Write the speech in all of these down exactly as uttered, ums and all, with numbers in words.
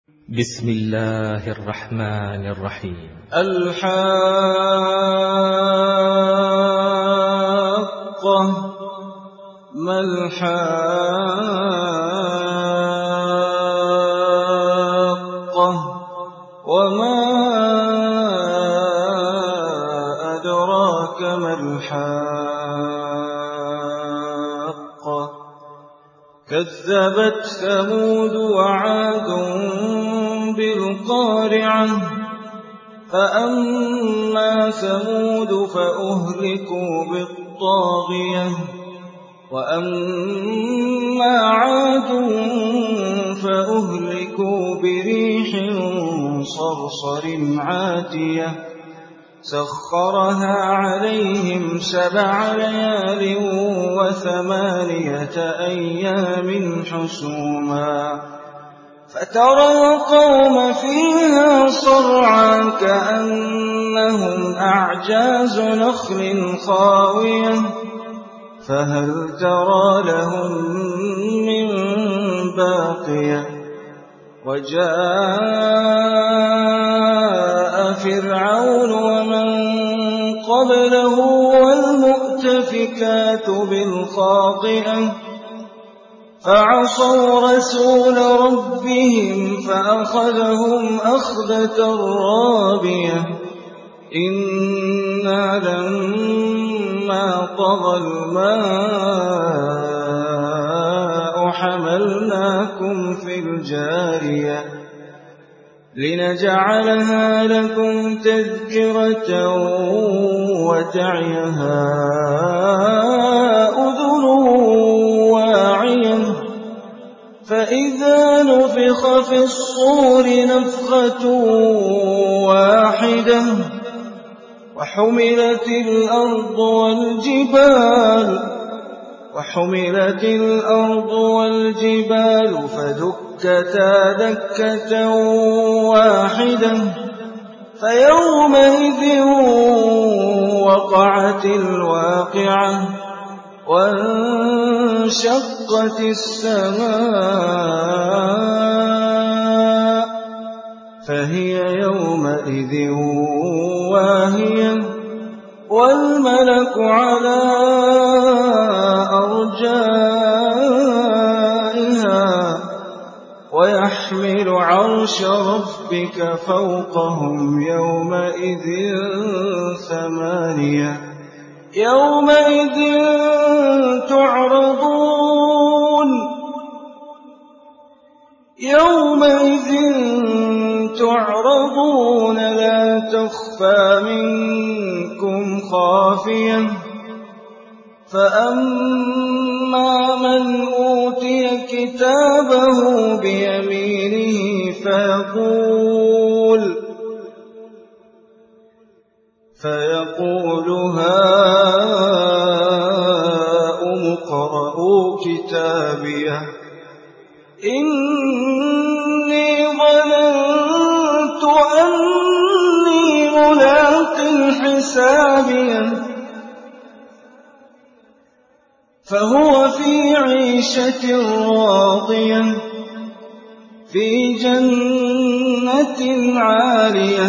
بسم الله الرحمن الرحيم. الحاقة ما الحاقة وما أدراك ما الحاقة كذبت ثمود وعاد بالقارعة فأما ثمود فأهلكوا بالطاغية وأما عاد فأهلكوا بريح صرصر عاتية سخرها عليهم سبع ليال وثمانية أيام حسوما فترى القوم فيها صرعا كأنهم أعجاز نخل خاوية فهل ترى لهم من باقية وجاء فرعون ومن قبله والمؤتفكات بالخاطئة فعصوا رسول ربهم فأخذهم أخذة رابية إنا لما طغى الماء حملناكم في الجارية لنجعلها لكم تذكرة وتعيها أذن واعية فإذا نفخ في الصور نفخة واحدة وحملت الأرض والجبال وحملت الأرض والجبال فدكتا دكة واحدة فيومئذ وقعت الواقعة وانشقت السماء فهي يومئذ واهية والملك على أرجائها ويحمل عرش ربك فوقهم يومئذ ثمانية يومئذ تعرضون يومئذ تعرضون لا تخفى منكم خافية فأما من أوتي كتابه بيمينه فيقول فيقول هاؤم اقرءوا كتابيه إني ظننت أني ملاق حسابيه فهو في عيشة راضية في جنة عالية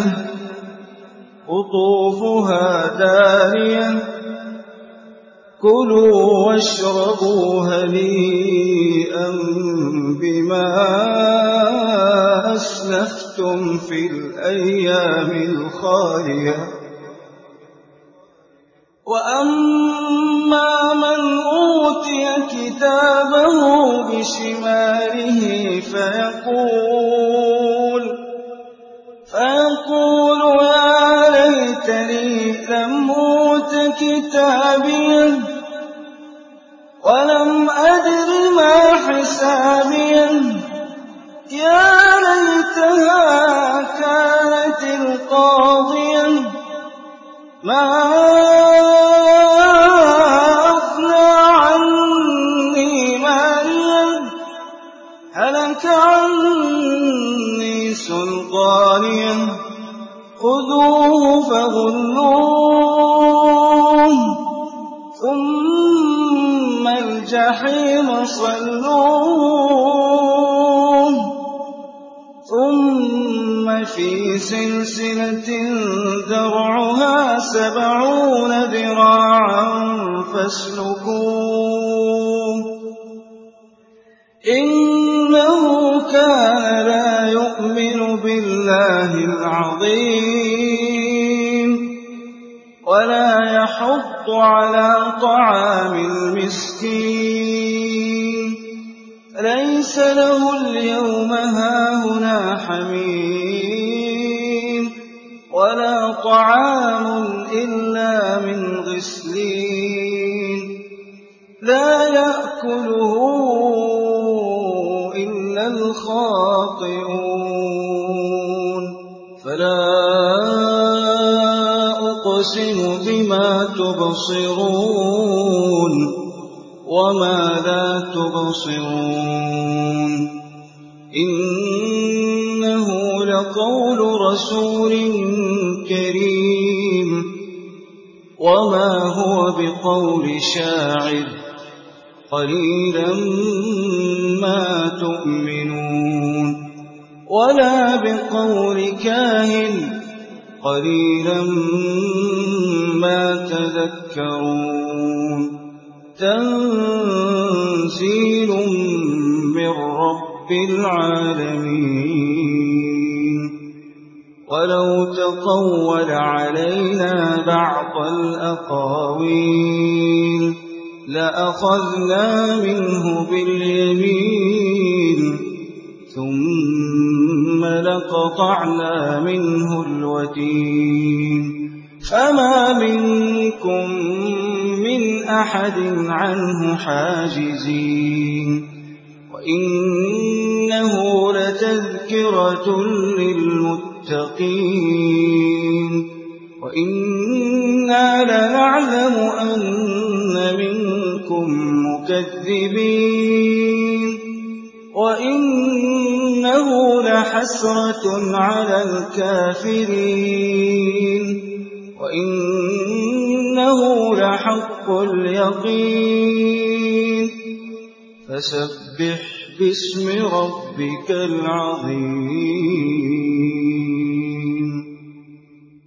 قطوفها دانية كلوا واشربوا هنيئا بما أسلفتم في الأيام الخالية وأما من أوتي كتابه بشماله فيقول فيقول يا ليتني لم أوت كتابيه ولم أدر ما حسابيه يا ليتها كانت القاضية ما أغنى عني ماليا هلك عني سلطانيا خذوه فغلوه ثم الجحيم صلوه ثم في سلسلة ذرعها سبعون ذراعا فاسلكوه إنه كان لا يؤمن بالله العظيم ولا يحض على طعام المسكين ليس له اليوم هاهنا حميم ولا طعام إلا من غسلين لا يأكله إلا الخاطئون فلا أقسم بما تبصرون وما لا تبصرون إنه لقول رسول كريم وما هو بقول شاعر قليلا ما تؤمنون ولا بقول كاهن قليلا ما تذكرون تنزيل من رب العالمين ولو تقول علينا بعض الأقاويل لأخذنا منه باليمين ثم لقطعنا منه الوتين فما منكم من أحد عنه حاجزين وإنه لتذكرة للمتقين وإنا لنعلم أن منكم مكذبين وإنه لحسرة على الكافرين وإنه لحق اليقين فسبح باسم ربك العظيم